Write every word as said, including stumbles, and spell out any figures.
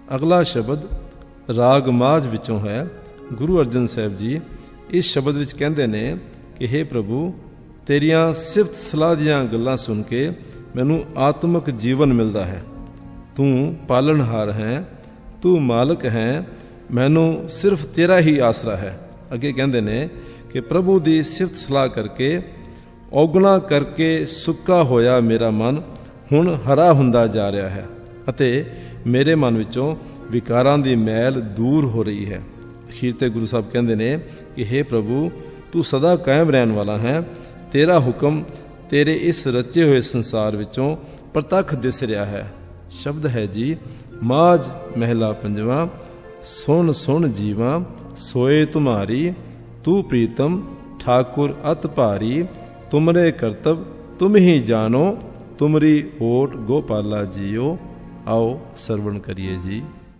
ਅਗਲਾ ਸ਼ਬਦ ਰਾਗ ਮਾਝ ਵਿੱਚੋਂ ਹੈ। ਗੁਰੂ ਅਰਜਨ ਸਾਹਿਬ ਜੀ ਇਸ ਸ਼ਬਦ ਵਿੱਚ ਕਹਿੰਦੇ ਨੇ ਕਿ ਹੇ ਪ੍ਰਭੂ, ਤੇਰੀਆਂ ਸਿਫਤ ਸਲਾਹ ਦੀਆਂ ਗੱਲਾਂ ਸੁਣ ਕੇ ਮੈਨੂੰ ਆਤਮਿਕ ਜੀਵਨ ਮਿਲਦਾ ਹੈ। ਤੂੰ ਪਾਲਣਹਾਰ ਹੈ, ਤੂੰ ਮਾਲਕ ਹੈ, ਮੈਨੂੰ ਸਿਰਫ ਤੇਰਾ ਹੀ ਆਸਰਾ ਹੈ। ਅੱਗੇ ਕਹਿੰਦੇ ਨੇ ਕਿ ਪ੍ਰਭੂ ਦੀ ਸਿਫਤ ਸਲਾਹ ਕਰਕੇ ਔਗਣਾ ਕਰਕੇ ਸੁੱਕਾ ਹੋਇਆ ਮੇਰਾ ਮਨ ਹੁਣ ਹਰਾ ਹੁੰਦਾ ਜਾ ਰਿਹਾ ਹੈ ਅਤੇ ਮੇਰੇ ਮਨ ਵਿੱਚੋਂ ਵਿਕਾਰਾਂ ਦੀ ਮੈਲ ਦੂਰ ਹੋ ਰਹੀ ਹੈ। ਅਖੀਰ ਤੇ ਗੁਰੂ ਸਾਹਿਬ ਕਹਿੰਦੇ ਨੇ ਕਿ ਹੇ ਪ੍ਰਭੂ, ਤੂੰ ਸਦਾ ਕਾਇਮ ਰਹਿਣ ਵਾਲਾ ਹੈ। ਤੇਰਾ ਹੁਕਮ ਤੇਰੇ ਇਸ ਰਚੇ ਹੋਏ ਸੰਸਾਰ ਵਿੱਚੋਂ ਪ੍ਰਤੱਖ ਦਿਸ ਰਿਹਾ ਹੈ। ਸ਼ਬਦ ਹੈ ਜੀ ਮਾਝ ਮਹਿਲਾ ਪੰਜਵਾਂ। ਸੁਣ ਸੁਣ ਜੀਵਾਂ ਸੋਏ ਤੁਮਾਰੀ, ਤੂੰ ਪ੍ਰੀਤਮ ਠਾਕੁਰ ਅਤ ਭਾਰੀ। ਤੁਮਰੇ ਕਰਤਬ ਤੁਮ ਹੀ ਜਾਨੋ, ਤੁਮਰੀ ਓਟ ਗੋਪਾਲਾ ਜੀਓ। ਆਓ ਸਰਵਣ ਕਰੀਏ ਜੀ।